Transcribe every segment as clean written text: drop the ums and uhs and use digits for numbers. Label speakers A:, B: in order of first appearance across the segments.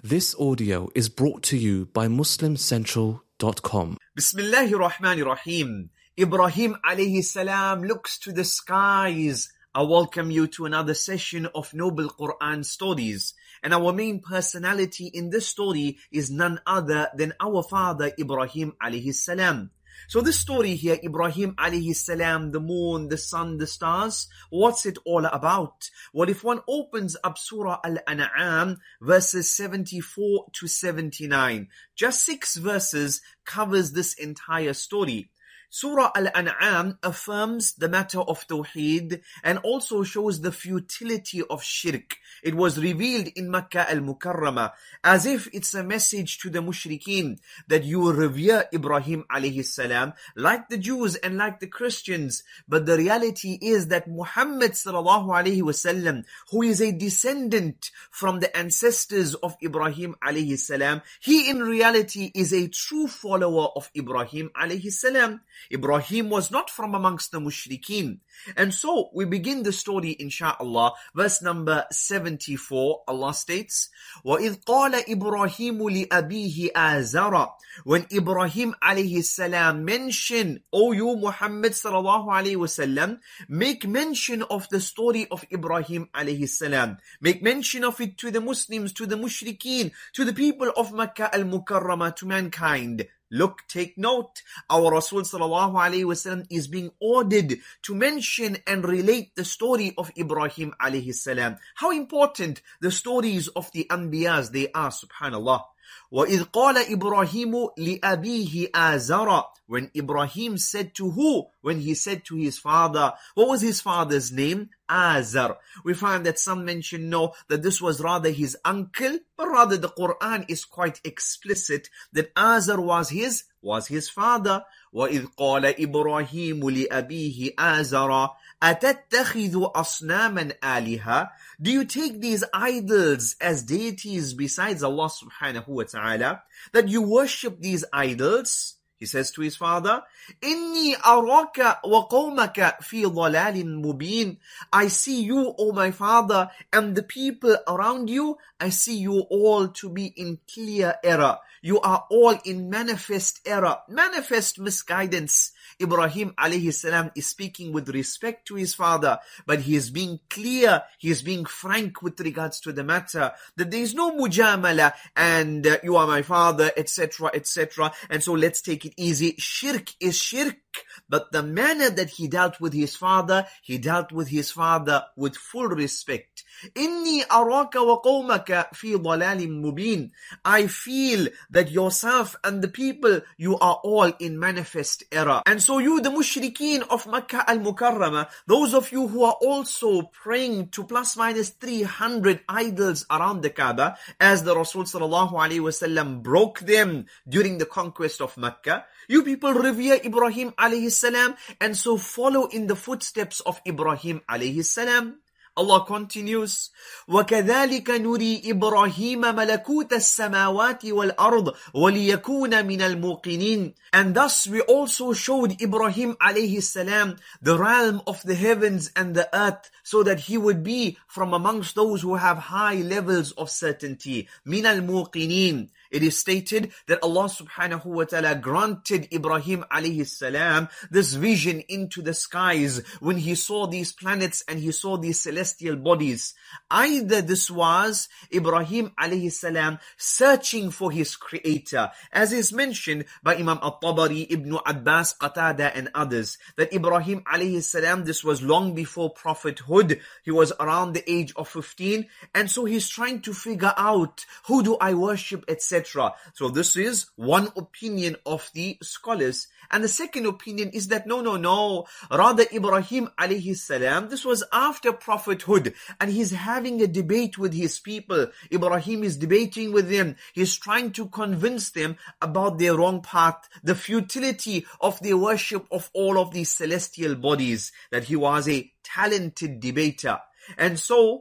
A: This audio is brought to you by MuslimCentral.com.
B: Bismillahir Rahmanir Rahim. Ibrahim alayhi salam looks to the skies. I welcome you to another session of Noble Quran Stories. And our main personality in this story is none other than our father Ibrahim alayhi salam. So this story here, Ibrahim alayhi salam, the moon, the sun, the stars, what's it all about? Well, if one opens up Surah Al-An'am, verses 74 to 79, just 6 verses covers this entire story. Surah Al-An'am affirms the matter of Tawheed and also shows the futility of shirk. It was revealed in Makkah al-Mukarramah as if it's a message to the mushrikeen that you revere Ibrahim alayhi salam like the Jews and like the Christians. But the reality is that Muhammad sallallahu alayhi wasallam, who is a descendant from the ancestors of Ibrahim alayhi salam, he in reality is a true follower of Ibrahim alayhi salam. Ibrahim was not from amongst the mushrikeen. And so we begin the story insha'Allah. Verse number 74, Allah states, وَإِذْ قَالَ إِبْرَاهِيمُ لِأَبِيهِ آزَرَ. When Ibrahim alayhi salam mentioned, O you Muhammad sallallahu alayhi wasallam, make mention of the story of Ibrahim alayhi salam. Make mention of it to the Muslims, to the mushrikeen, to the people of Makkah al-Mukarramah, to mankind. Look, take note, our Rasul sallallahu alayhi wasallam is being ordered to mention and relate the story of Ibrahim alayhi salam. How important the stories of the Anbiyas they are, subhanallah. وَإِذْ قَالَ إِبْرَاهِيمُ لِأَبِيهِ آزَرَ. When Ibrahim said to who? When he said to his father. What was his father's name? Azar. We find that some mention no, that this was rather his uncle, but rather the Quran is quite explicit that Azar was his father. وَإِذْ قَالَ إِبْرَاهِيمُ لِأَبِيهِ آزَرَ أَتَتَّخِذُ أَصْنَامًا آلِهَةً. Do you take these idols as deities besides Allah subhanahu wa ta'ala? That you worship these idols? He says to his father, إِنِّي أَرَاكَ وَقَوْمَكَ فِي ضَلَالٍ مُبِينٍ. I see you, O my father, and the people around you, I see you all to be in clear error. You are all in manifest error, manifest misguidance. Ibrahim alayhi salam is speaking with respect to his father, but he is being clear, he is being frank with regards to the matter, that there is no mujamala and you are my father, etc., etc. And so let's take it easy. Shirk is shirk. But the manner that he dealt with his father with full respect. إِنِّي أَرَاكَ وَقَوْمَكَ فِي ضَلَالٍ مُبِينٍ. I feel that yourself and the people, you are all in manifest error. And so you, the mushrikeen of Makkah al-Mukarramah, those of you who are also praying to plus minus 300 idols around the Kaaba, as the Rasul sallallahu alayhi wasallam broke them during the conquest of Makkah, you people revere Ibrahim alayhi salam and so follow in the footsteps of Ibrahim alayhi salam. Allah continues, وَكَذَلِكَ نُرِي إِبْرَاهِيمَ مَلَكُوتَ السَّمَاوَاتِ وَالْأَرْضِ وَلِيَكُونَ مِنَ الْمُوقِنِينَ. And thus we also showed Ibrahim alayhi salam the realm of the heavens and the earth, so that he would be from amongst those who have high levels of certainty. مِنَ الْمُوقِنِينَ. It is stated that Allah subhanahu wa ta'ala granted Ibrahim alayhi salam this vision into the skies when he saw these planets and he saw these celestial bodies. Either this was Ibrahim alayhi salam searching for his creator, as is mentioned by Imam At-Tabari, Ibn Abbas, Qatada and others, that Ibrahim alayhi salam, this was long before prophethood. He was around the age of 15, and so he's trying to figure out, who do I worship, etc. So this is one opinion of the scholars. And the second opinion is that no. Rather Ibrahim alayhi salam, this was after prophethood and he's having a debate with his people. Ibrahim is debating with them. He's trying to convince them about their wrong path, the futility of their worship of all of these celestial bodies, that he was a talented debater. And so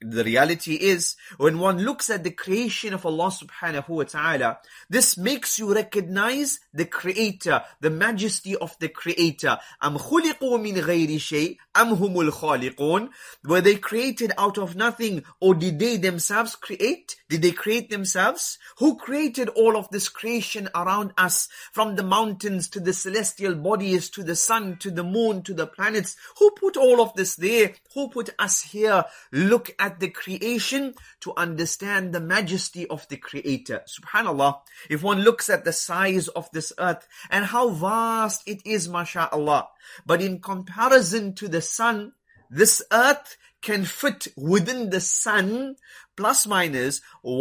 B: The reality is, when one looks at the creation of Allah subhanahu wa ta'ala, this makes you recognize the Creator, the majesty of the Creator. أَمْ خُلِقُوا مِنْ غَيْرِ شَيْءٍ أَمْ هُمُ الْخَالِقُونَ. Were they created out of nothing, or did they themselves create? Did they create themselves? Who created all of this creation around us, from the mountains to the celestial bodies, to the sun, to the moon, to the planets? Who put all of this there? Who put us here? Look at the creation to understand the majesty of the Creator. Subhanallah, if one looks at the size of this earth and how vast it is, mashallah, but in comparison to the sun, this earth can fit within the sun plus minus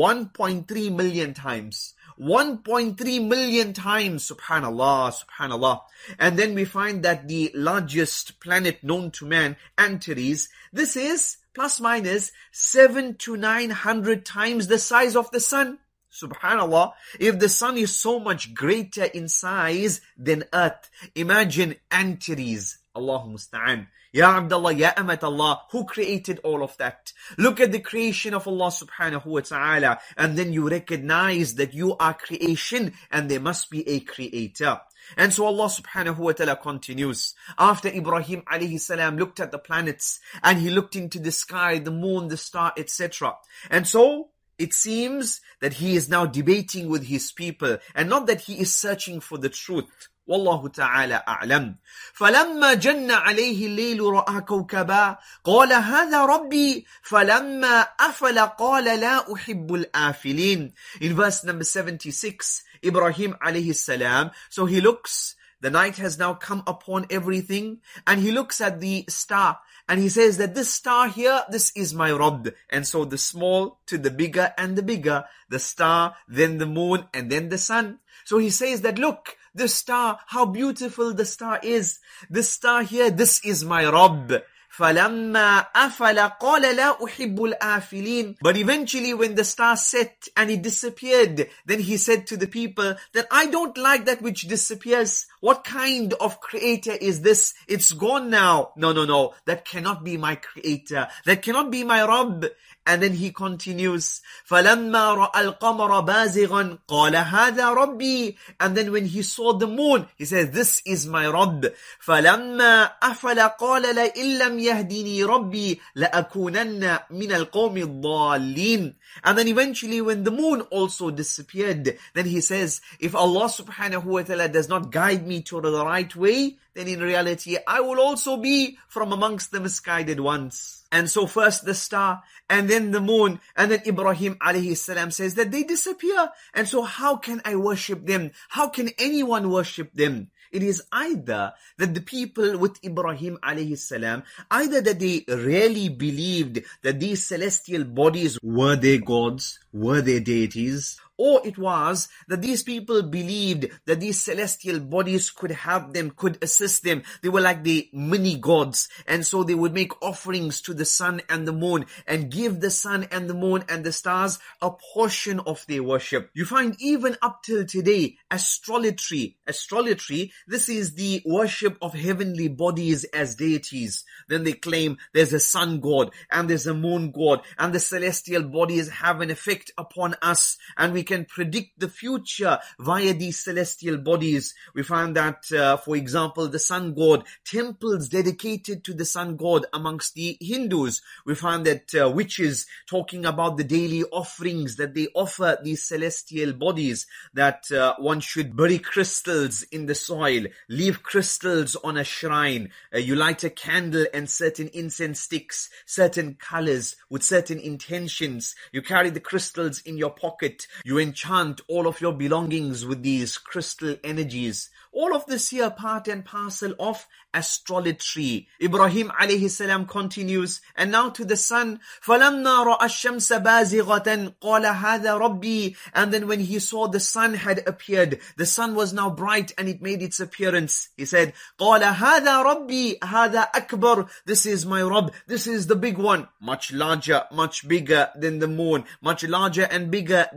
B: 1.3 million times. 1.3 million times, subhanallah, subhanallah. And then we find that the largest planet known to man, Antares, this is plus minus 700 to 900 times the size of the sun. Subhanallah, if the sun is so much greater in size than earth, imagine Antares. Allahu musta'an. Ya Abdullah, Ya Amat Allah, who created all of that? Look at the creation of Allah subhanahu wa ta'ala, and then you recognize that you are creation and there must be a creator. And so Allah subhanahu wa ta'ala continues. After Ibrahim alayhi salam looked at the planets and he looked into the sky, the moon, the star, etc. And so it seems that he is now debating with his people, and not that he is searching for the truth. والله تعالى أعلم. فلما جن عليه الليل رأى كوكبا قال هذا ربي فلما أفل قال لا أحب الآفلين. In verse number 76, Ibrahim alayhi salam, so he looks, the night has now come upon everything, and he looks at the star, and he says that this star here, this is my Rabb. And so the small to the bigger and the bigger, the star, then the moon, and then the sun. So he says that, look, the star, how beautiful the star is. This star here, this is my Rabb. فَلَمَّا أَفَلَ قَالَ لَا أُحِبُّ الْآفِلِينَ. But eventually when the star set and it disappeared, then he said to the people that I don't like that which disappears. What kind of creator is this? It's gone now. No. That cannot be my creator. That cannot be my Rabb. And then he continues, فَلَمَّا رَأَى الْقَمَرَ بَازِغًا قَالَ هَذَا رَبِّي. And then when he saw the moon, he says, this is my Rabb. فَلَمَّا أَفَلَ قَالَ لَئِن لَمْ يَهْدِنِي رَبِّي لَأَكُونَنَّ مِنَ الْقَوْمِ الضَّالِّينَ. And then eventually when the moon also disappeared, then he says, if Allah subhanahu wa ta'ala does not guide me to the right way, then in reality I will also be from amongst the misguided ones. And so first the star, and then the moon, and then Ibrahim alayhi salam says that they disappear. And so how can I worship them? How can anyone worship them? It is either that the people with Ibrahim alayhi salam, either that they really believed that these celestial bodies were their gods, were their deities, or it was that these people believed that these celestial bodies could help them, could assist them. They were like the mini gods, and so they would make offerings to the sun and the moon and give the sun and the moon and the stars a portion of their worship. You find even up till today, astrology, this is the worship of heavenly bodies as deities. Then they claim there's a sun god and there's a moon god, and the celestial bodies have an effect upon us, and we can predict the future via these celestial bodies. We find that, for example, the sun god, temples dedicated to the sun god amongst the Hindus. We find that witches talking about the daily offerings that they offer these celestial bodies, that one should bury crystals in the soil, leave crystals on a shrine, you light a candle and certain incense sticks, certain colors with certain intentions, you carry the crystals in your pocket, you enchant all of your belongings with these crystal energies. All of this here part and parcel of astrology. Ibrahim alayhi salam continues, and now to the sun. فَلَمَّا رَأَى الشَّمْسَ بَازِغَةً قَالَ هَذَا رَبِّي. And then when he saw the sun had appeared, the sun was now bright and it made its appearance. He said, قَالَ هَذَا رَبِّي هَذَا أَكْبَرُ. This is my Rabb. This is the big one. Much larger, much bigger than the moon. Much larger and bigger than the stars.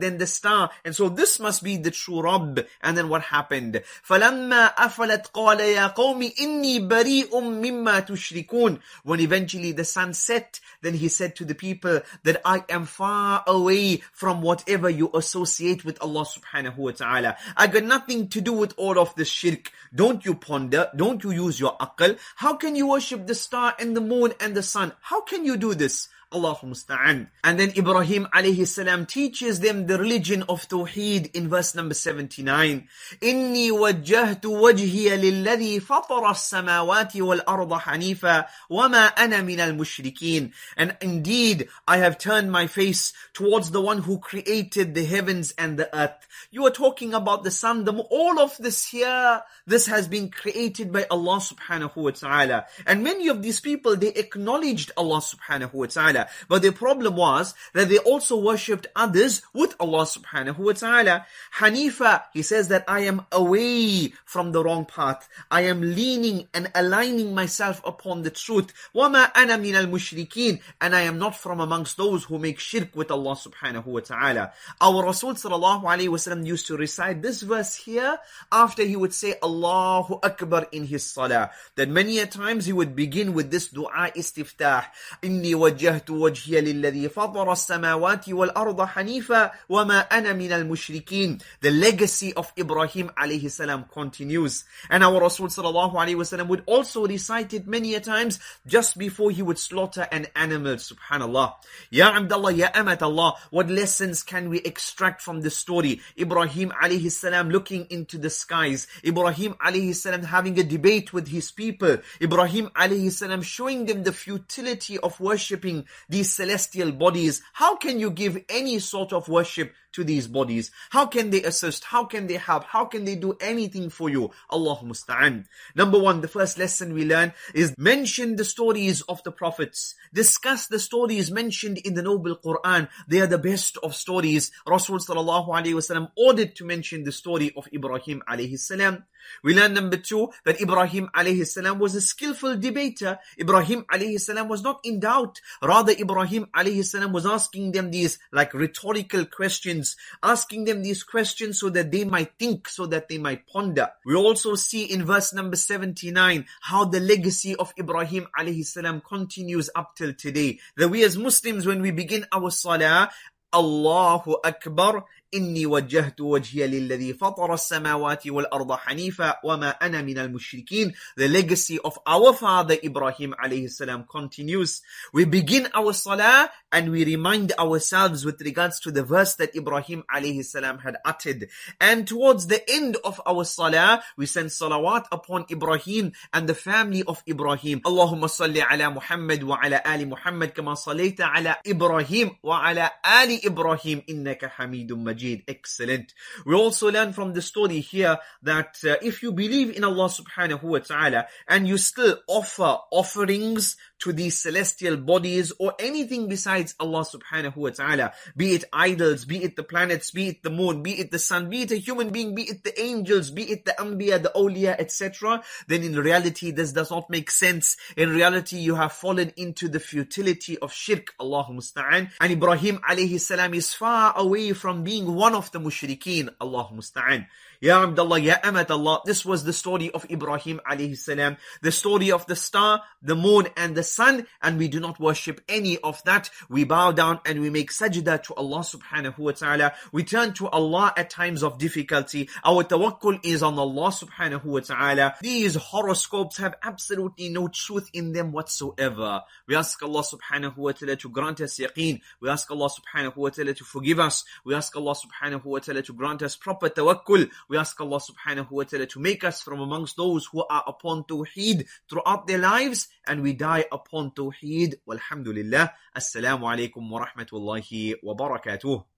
B: star. And so this must be the true Rabb. And then what happened? فَلَمَّا أَفَلَتْ قَالَ يَا قَوْمِ إِنِّي بَرِيءٌ مِّمَّا تُشْرِكُونَ. When eventually the sun set, then he said to the people that I am far away from whatever you associate with Allah subhanahu wa ta'ala. I got nothing to do with all of this shirk. Don't you ponder? Don't you use your aql? How can you worship the star and the moon and the sun? How can you do this? Allahu musta'an. And then Ibrahim alayhi salam teaches them the religion of Tawheed in verse number 79. إِنِّي وَجَّهْتُ وَجْهِيَ لِلَّذِي فَطَرَ السَّمَاوَاتِ وَالْأَرْضَ حَنِيفًا وَمَا أَنَا مِنَ الْمُشْرِكِينَ. And indeed, I have turned my face towards the one who created the heavens and the earth. You are talking about the sun, the moon, all of this here, this has been created by Allah subhanahu wa ta'ala. And many of these people, they acknowledged Allah subhanahu wa ta'ala. But the problem was that they also worshipped others with Allah subhanahu wa ta'ala. Hanifa, he says that I am away from the wrong path. I am leaning and aligning myself upon the truth. وَمَا أَنَا مِنَ الْمُشْرِكِينَ. And I am not from amongst those who make shirk with Allah subhanahu wa ta'ala. Our Rasul sallallahu alayhi wa sallam used to recite this verse here after he would say Allahu Akbar in his salah. That many a times he would begin with this dua istiftah. إِنِّي وَجَّهْتُ وَجْهِيَ لِلَّذِي فَطَرَ السَّمَاوَاتِ وَالْأَرْضَ حَنِيفًا وَمَا أَنَا مِنَ الْمُشْرِكِينَ. The legacy of Ibrahim alayhi salam continues. And our Rasul sallallahu alayhi wa sallam would also recite it many a times just before he would slaughter an animal. Subhanallah. Ya Abdullah, Ya Amat Allah, what lessons can we extract from this story? Ibrahim alayhi salam looking into the skies. Ibrahim alayhi salam having a debate with his people. Ibrahim alayhi salam showing them the futility of worshipping these celestial bodies. How can you give any sort of worship to these bodies? How can they assist? How can they help? How can they do anything for you? Allahu musta'an. Number one, the first lesson we learn is mention the stories of the prophets. Discuss the stories mentioned in the noble Quran. They are the best of stories. Rasul sallallahu alayhi wa sallam ordered to mention the story of Ibrahim alayhi salam. We learn number two, that Ibrahim alayhi salam was a skillful debater. Ibrahim alayhi salam was not in doubt. Rather, Ibrahim alayhi salam was asking them these like rhetorical questions, asking them these questions so that they might think, so that they might ponder. We also see in verse number 79 how the legacy of Ibrahim alayhi salam continues up till today. That we as Muslims, when we begin our salah, Allahu Akbar, إني وجهت وجهي للذي فطر السماوات والأرض حنيفا وما أنا من المشركين. The legacy of our father Ibrahim alayhi salam continues. We begin our salah and we remind ourselves with regards to the verse that Ibrahim alayhi salam had uttered. And towards the end of our salah, we send salawat upon Ibrahim and the family of Ibrahim. Allahumma salli ala Muhammad wa ala ali Muhammad kama sallaita ala Ibrahim wa ala ali Ibrahim innaka hamidun majid. Excellent. We also learn from the story here that if you believe in Allah subhanahu wa ta'ala and you still offer offerings to these celestial bodies or anything besides Allah subhanahu wa ta'ala, be it idols, be it the planets, be it the moon, be it the sun, be it a human being, be it the angels, be it the anbiya, the awliya, etc., then in reality this does not make sense. In reality you have fallen into the futility of shirk. Allahu musta'an. And Ibrahim alayhi salam is far away from being one of the mushrikeen. Allahu musta'an. Ya Abdullah, Ya Amat Allah, this was the story of Ibrahim alayhi salam, the story of the star, the moon and the sun, and we do not worship any of that. We bow down and we make sajda to Allah subhanahu wa ta'ala. We turn to Allah at times of difficulty. Our tawakkul is on Allah subhanahu wa ta'ala. These horoscopes have absolutely no truth in them whatsoever. We ask Allah subhanahu wa ta'ala to grant us yaqeen. We ask Allah subhanahu wa ta'ala to forgive us. We ask Allah subhanahu wa ta'ala to grant us proper tawakkul. We ask Allah subhanahu wa ta'ala to make us from amongst those who are upon Tawheed throughout their lives and we die upon Tawheed. Walhamdulillah. Assalamu alaikum wa rahmatullahi wa barakatuh.